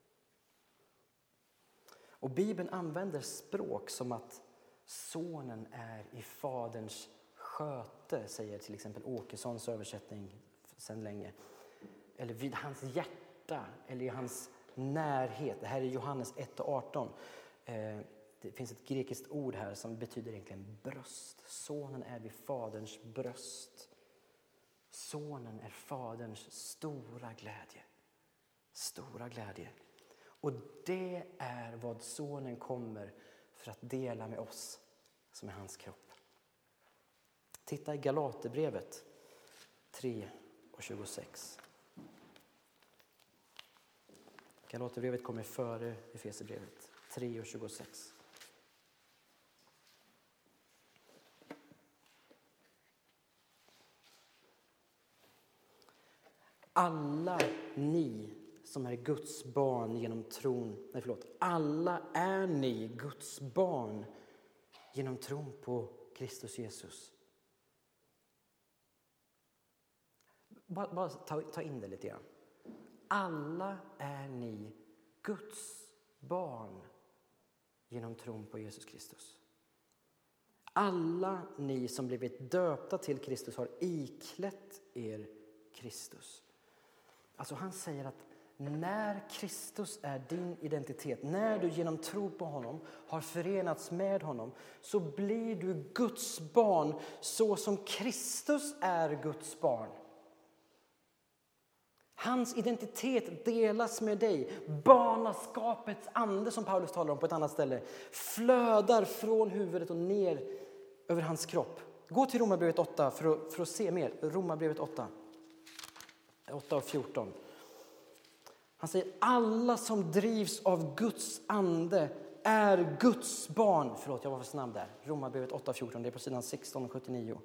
Och Bibeln använder språk som att sonen är i faderns sköte, säger till exempel Åkessons översättning sedan länge. Eller vid hans hjärta, eller i hans närhet. Det här är Johannes ett och arton. Det finns ett grekiskt ord här som betyder egentligen bröst. Sonen är vid faderns bröst. Sonen är faderns stora glädje. Stora glädje. Och det är vad sonen kommer för att dela med oss som är hans kropp. Titta i Galaterbrevet tre och tjugosex. Galaterbrevet kommer före Efesierbrevet tre och tjugosex. alla ni som är Guds barn genom tron, nej förlåt, alla är ni Guds barn genom tron på Kristus Jesus. Bara, bara ta, ta in det lite grann. Alla är ni Guds barn genom tron på Jesus Kristus. Alla ni som blivit döpta till Kristus har iklätt er Kristus. Alltså han säger att när Kristus är din identitet, när du genom tro på honom har förenats med honom, så blir du Guds barn så som Kristus är Guds barn. Hans identitet delas med dig. Barnaskapets ande, som Paulus talar om på ett annat ställe, flödar från huvudet och ner över hans kropp. Gå till Romarbrevet åtta för att, för att se mer. Romarbrevet åtta. åtta och fjorton. Han säger alla som drivs av Guds ande är Guds barn. Förlåt, jag var för snabb där. Romarbrevet åtta och fjorton, det är på sidan sexton och sjuttionio.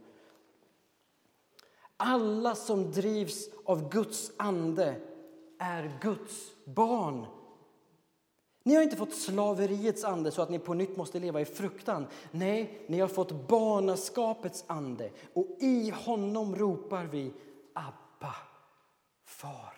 Alla som drivs av Guds ande är Guds barn. Ni har inte fått slaveriets ande så att ni på nytt måste leva i fruktan. Nej, ni har fått barnaskapets ande. Och i honom ropar vi Abba, far.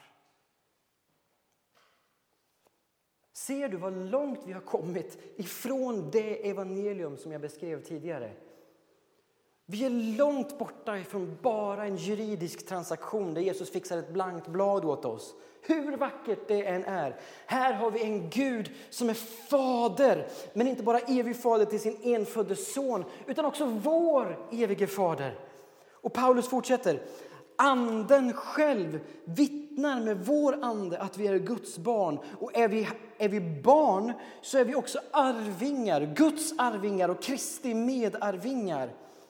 Ser du vad långt vi har kommit ifrån det evangelium som jag beskrev tidigare? Vi är långt borta ifrån bara en juridisk transaktion där Jesus fixar ett blankt blad åt oss. Hur vackert det än är. Här har vi en Gud som är fader, men inte bara evig fader till sin enfödde son, utan också vår evige fader. Och Paulus fortsätter. Anden själv vittnar med vår ande att vi är Guds barn. Och är vi, är vi barn så är vi också arvingar, Guds arvingar och Kristi medarvingar.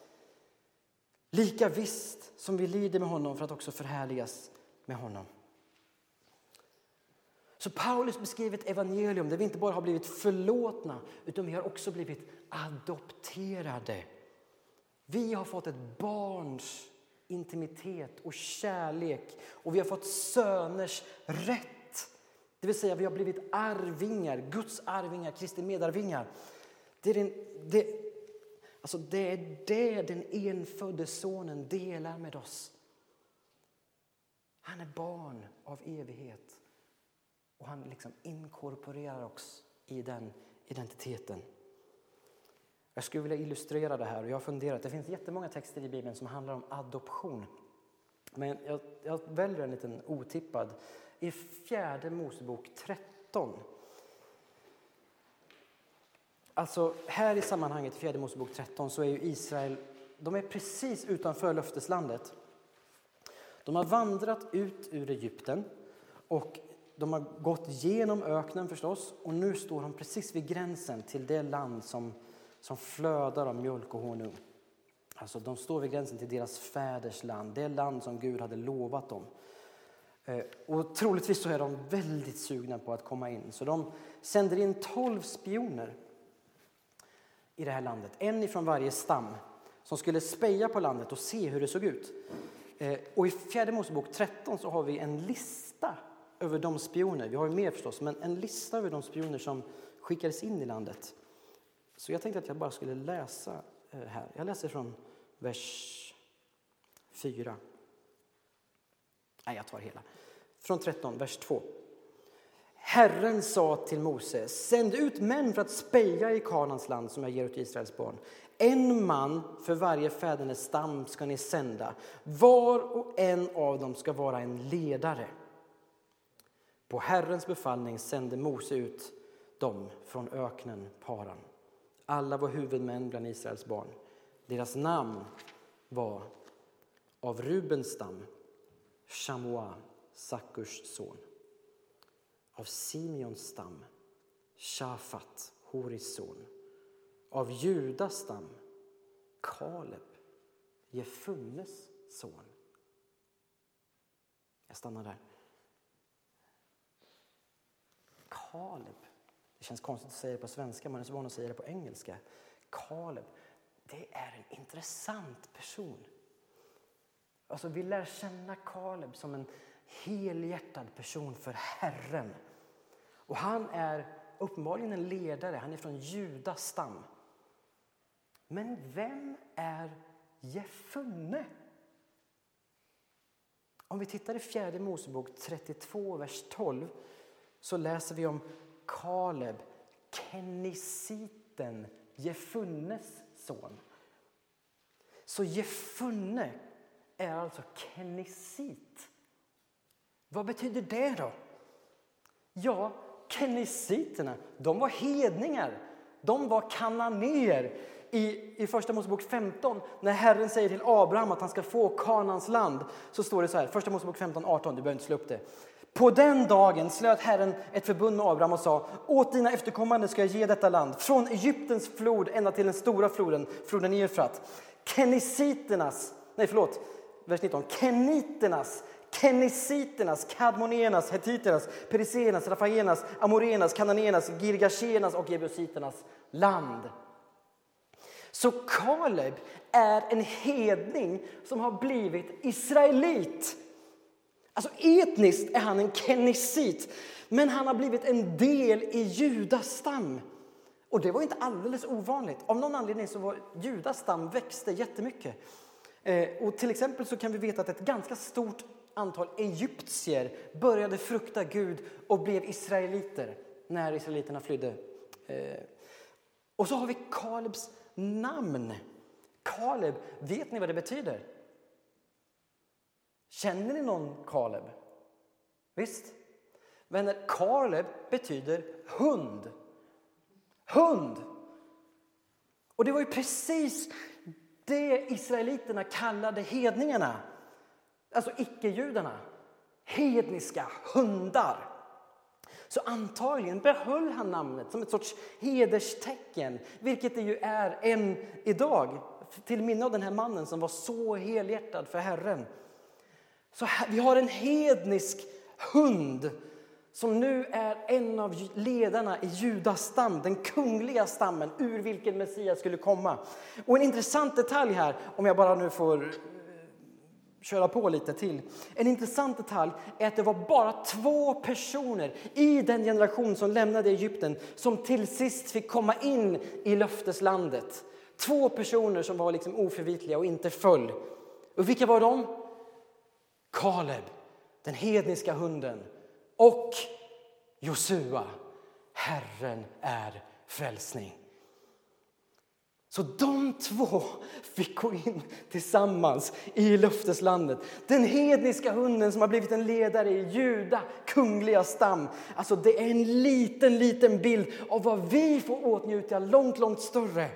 Lika visst som vi lider med honom för att också förhärligas med honom. Så Paulus beskriver ett evangelium där vi inte bara har blivit förlåtna, utan vi har också blivit adopterade. Vi har fått ett barns intimitet och kärlek, och vi har fått söners rätt. Det vill säga vi har blivit arvingar, Guds arvingar, Kristi medarvingar. Det är den, det, alltså det är det den enfödde sonen delar med oss. Han är barn av evighet. Och han liksom inkorporerar oss i den identiteten. Jag skulle vilja illustrera det här, och jag har funderat. Det finns jättemånga texter i Bibeln som handlar om adoption. Men jag, jag väljer en liten otippad. I fjärde Mosebok tretton. Alltså här i sammanhanget i fjärde Mosebok tretton så är ju Israel, de är precis utanför löfteslandet. De har vandrat ut ur Egypten och de har gått genom öknen förstås, och nu står de precis vid gränsen till det land som, som flödar av mjölk och honung. Alltså de står vid gränsen till deras fäders land, det land som Gud hade lovat dem. Och troligtvis så är de väldigt sugna på att komma in. Så de sänder in tolv spioner i det här landet, en ifrån varje stam, som skulle speja på landet och se hur det såg ut. Och i fjärde Mosebok tretton så har vi en lista över de spioner, vi har ju mer förstås, men en lista över de spioner som skickades in i landet. Så jag tänkte att jag bara skulle läsa här. Jag läser från vers fyra. Nej, jag tar hela. Från tretton, vers två. Herren sa till Mose, sänd ut män för att speja i Kanaans land som jag ger åt Israels barn. En man för varje fädernes stam ska ni sända. Var och en av dem ska vara en ledare. På Herrens befallning sände Mose ut dem från öknen Paran. Alla var huvudmän bland Israels barn. Deras namn var av Rubens stam, Shamua, Sakkurs son. Av Simeons stam, Shafat, Horis son. Av Judas stam, Kaleb, Jefunnes son. Jag stannar där. Kaleb. Det känns konstigt att säga det på svenska, man är så van att säga det på engelska. Kaleb, det är en intressant person. Alltså vi lär känna Kaleb som en, helhjärtad person för Herren. Och han är uppenbarligen en ledare. Han är från Judas stam. Men vem är Jefunne? Om vi tittar i fjärde Mosebok trettiotvå, vers tolv, så läser vi om Kaleb, kenisiten, Jefunnes son. Så Jefunne är alltså kenisit. Vad betyder det då? Ja, kenisiterna, de var hedningar. De var kananéer. I, I första Mosebok femton, när Herren säger till Abraham att han ska få Kanans land, så står det så här, första Mosebok femton arton, du behöver inte slå upp det. På den dagen slöt Herren ett förbund med Abraham och sa: åt dina efterkommande ska jag ge detta land, från Egyptens flod ända till den stora floden, floden Eufrat. Kenisiternas, nej förlåt, vers nitton, keniternas, kenisiternas, kadmonernas, hetiternas, perisernas, rafaenas, amorenas, kananéernas, girgashernas och jebusiternas land. Så Kaleb är en hedning som har blivit israelit. Alltså etniskt är han en kenisit, men han har blivit en del i Judas stam. Och det var inte alldeles ovanligt. Av någon anledning så var Judas stam växte jättemycket. Eh, och till exempel så kan vi veta att ett ganska stort antal egyptier började frukta Gud och blev israeliter när israeliterna flydde. Eh, och så har vi Kalebs namn. Kaleb, vet ni vad det betyder? Känner ni någon Kaleb? Visst? Vänner, Kaleb betyder hund. Hund. Och det var ju precis det israeliterna kallade hedningarna. Alltså icke-judarna. Hedniska hundar. Så antagligen behöll han namnet som ett sorts hederstecken, vilket det ju är än idag, till minne av den här mannen som var så helhjärtad för Herren. Så här, vi har en hednisk hund som nu är en av ledarna i Judas stam, den kungliga stammen ur vilken Messias skulle komma. Och en intressant detalj här, om jag bara nu får köra på lite till. En intressant detalj är att det var bara två personer i den generation som lämnade Egypten som till sist fick komma in i löfteslandet. Två personer som var liksom oförvitliga och inte föll. Och vilka var de? Kaleb, den hedniska hunden, och Josua, Herren är frälsning. Så de två fick gå in tillsammans i löfteslandet. Den hedniska hunden som har blivit en ledare i Juda kungliga stam. Alltså det är en liten, liten bild av vad vi får åtnjuta långt, långt större.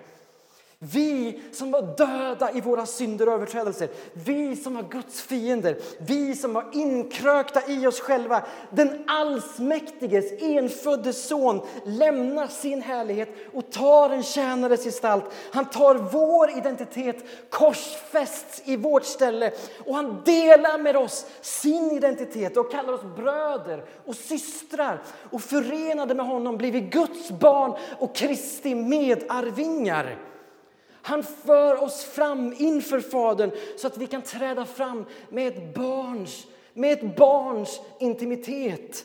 Vi som var döda i våra synder och överträdelser. Vi som var Guds fiender. Vi som var inkrökta i oss själva. Den allsmäktiges enfödde son lämnar sin härlighet och tar en tjänares gestalt. Han tar vår identitet, korsfästs i vårt ställe. Och han delar med oss sin identitet och kallar oss bröder och systrar. Och förenade med honom blir vi Guds barn och Kristi medarvingar. Han för oss fram inför Fadern så att vi kan träda fram med ett barns, med ett barns intimitet.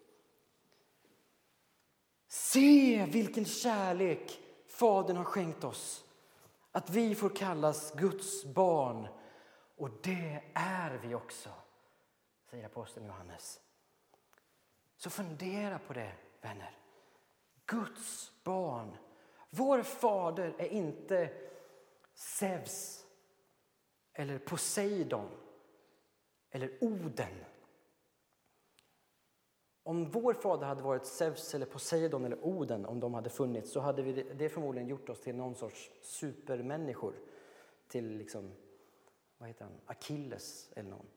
Se vilken kärlek Fadern har skänkt oss. Att vi får kallas Guds barn. Och det är vi också, säger aposteln Johannes. Så fundera på det, vänner. Guds barn. Vår fader är inte Zeus eller Poseidon eller Oden. Om vår fader hade varit Zeus eller Poseidon eller Oden, om de hade funnits, så hade vi det förmodligen gjort oss till någon sorts supermänniskor. Till liksom, vad heter han? Achilles eller någon.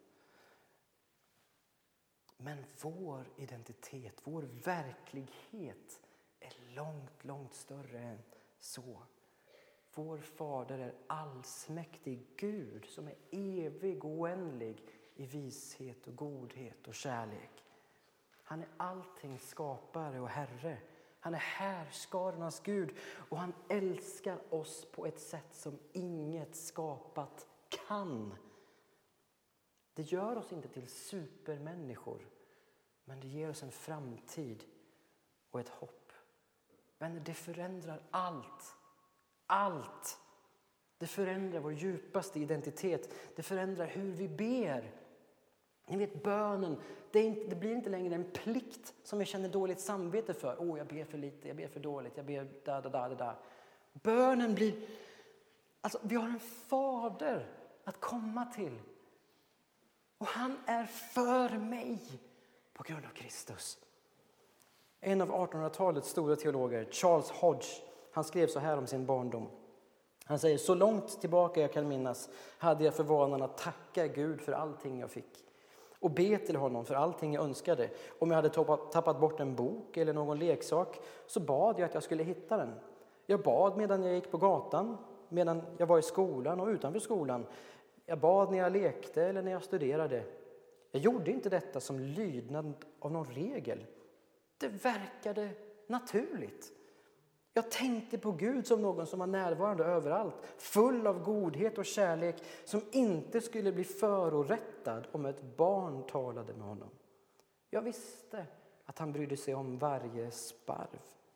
Men vår identitet, vår verklighet är långt, långt större än så. Vår fader är allsmäktig Gud som är evig och oändlig i vishet och godhet och kärlek. Han är allting skapare och herre. Han är härskarornas Gud och han älskar oss på ett sätt som inget skapat kan. Det gör oss inte till supermänniskor, men det ger oss en framtid och ett hopp. Men det förändrar allt. Allt. Det förändrar vår djupaste identitet. Det förändrar hur vi ber. Ni vet, bönen, det, är inte, det blir inte längre en plikt som jag känner dåligt samvete för. Åh, oh, jag ber för lite, jag ber för dåligt, jag ber da, da, da, da, da. Bönen blir, alltså vi har en fader att komma till. Och han är för mig på grund av Kristus. En av artonhundratalets stora teologer, Charles Hodge, han skrev så här om sin barndom. Han säger, så långt tillbaka jag kan minnas hade jag för vanan att tacka Gud för allting jag fick. Och be till honom för allting jag önskade. Om jag hade tappat, tappat bort en bok eller någon leksak så bad jag att jag skulle hitta den. Jag bad medan jag gick på gatan, medan jag var i skolan och utanför skolan. Jag bad när jag lekte eller när jag studerade. Jag gjorde inte detta som lydnad av någon regel. Det verkade naturligt. Jag tänkte på Gud som någon som var närvarande överallt. Full av godhet och kärlek som inte skulle bli förorättad om ett barn talade med honom. Jag visste att han brydde sig om varje sparv.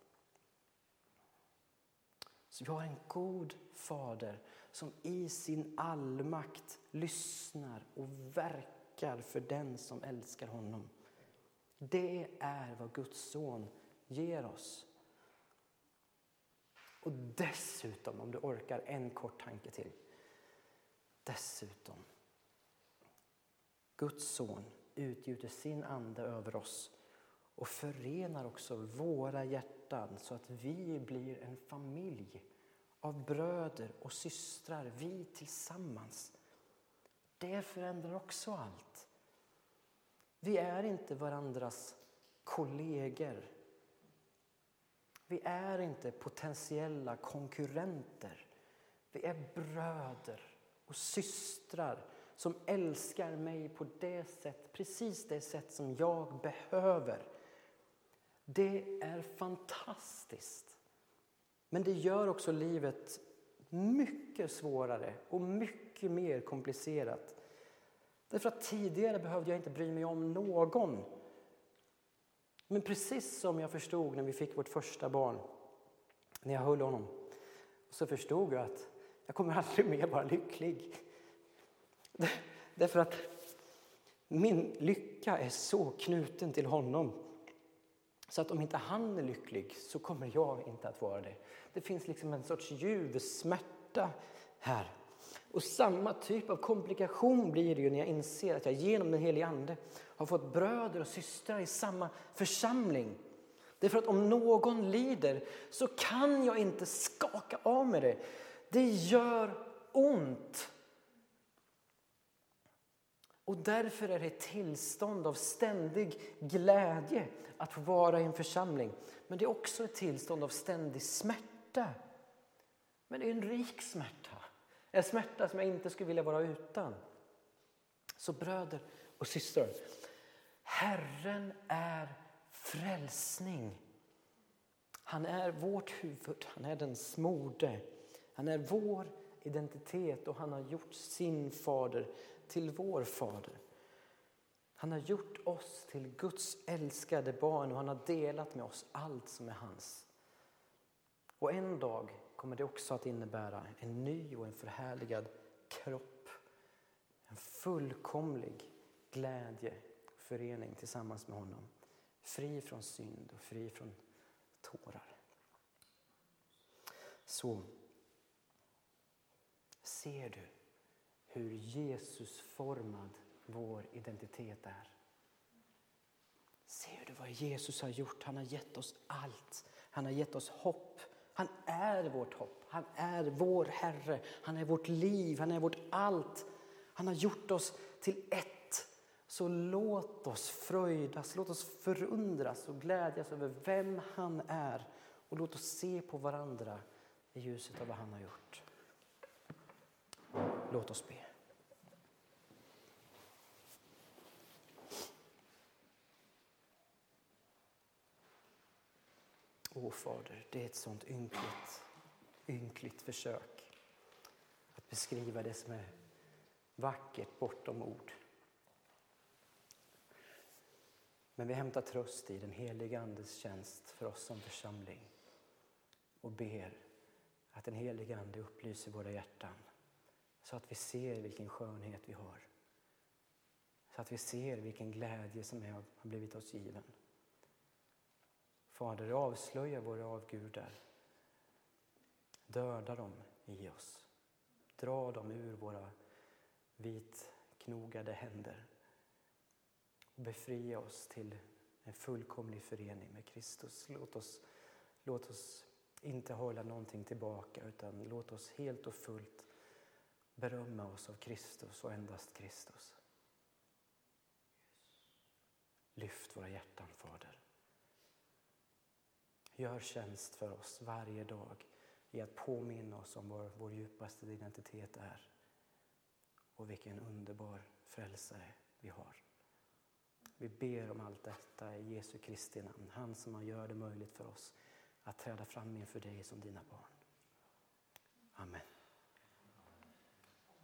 Så vi har en god fader som i sin allmakt lyssnar och verkar för den som älskar honom. Det är vad Guds son ger oss. Och dessutom, om du orkar en kort tanke till. Dessutom. Guds son utgjuter sin ande över oss och förenar också våra hjärtan så att vi blir en familj av bröder och systrar, vi tillsammans. Det förändrar också allt. Vi är inte varandras kollegor. Vi är inte potentiella konkurrenter. Vi är bröder och systrar som älskar mig på det sätt, precis det sätt som jag behöver. Det är fantastiskt. Men det gör också livet mycket svårare och mycket mer komplicerat. Därför att tidigare behövde jag inte bry mig om någon. Men precis som jag förstod när vi fick vårt första barn, när jag höll honom, så förstod jag att jag kommer aldrig mer vara lycklig. Därför att min lycka är så knuten till honom. Så att om inte han är lycklig så kommer jag inte att vara det. Det finns liksom en sorts ljuv smärta här. Och samma typ av komplikation blir det ju när jag inser att jag genom den helige ande har fått bröder och systrar i samma församling. Därför att om någon lider så kan jag inte skaka av med det. Det gör ont. Och därför är det ett tillstånd av ständig glädje att få vara i en församling. Men det är också ett tillstånd av ständig smärta. Men det är en rik smärta. En smärta som jag inte skulle vilja vara utan. Så bröder och systrar, Herren är frälsning. Han är vårt huvud, han är den smorde. Han är vår identitet och han har gjort sin fader till vår fader. Han har gjort oss till Guds älskade barn och han har delat med oss allt som är hans. Och en dag kommer det också att innebära en ny och en förhärligad kropp. En fullkomlig glädje och förening tillsammans med honom. Fri från synd och fri från tårar. Så ser du hur Jesus formad vår identitet är. Ser du vad Jesus har gjort? Han har gett oss allt. Han har gett oss hopp. Han är vårt hopp. Han är vår Herre. Han är vårt liv. Han är vårt allt. Han har gjort oss till ett. Så låt oss fröjdas. Låt oss förundras och glädjas över vem han är. Och låt oss se på varandra i ljuset av vad han har gjort. Låt oss be. Åh Fader, det är ett sånt ynkligt, ynkligt försök att beskriva det som är vackert bortom ord. Men vi hämtar tröst i den heliga Andes tjänst för oss som församling och ber att den heliga Ande upplyser våra hjärtan så att vi ser vilken skönhet vi har. Så att vi ser vilken glädje som är, har blivit oss given. Fader, avslöja våra avgudar. Döda dem i oss. Dra dem ur våra vitknogade händer. Och befria oss till en fullkomlig förening med Kristus. Låt oss, låt oss inte hålla någonting tillbaka, utan låt oss helt och fullt berömma oss av Kristus och endast Kristus. Lyft våra hjärtan, Fader. Gör tjänst för oss varje dag i att påminna oss om vad vår djupaste identitet är och vilken underbar frälsare vi har. Vi ber om allt detta i Jesu Kristi namn, han som gör det möjligt för oss att träda fram inför dig som dina barn. Amen.